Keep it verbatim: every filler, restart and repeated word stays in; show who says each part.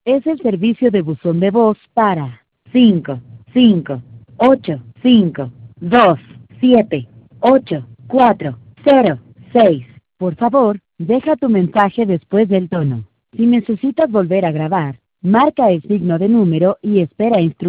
Speaker 1: Es el servicio de buzón de voz para cinco, cinco, ocho, cinco, dos, siete, ocho, cuatro, cero, seis. Por favor, deja tu mensaje después del tono. Si necesitas volver a grabar, marca el signo de número y espera instrucciones.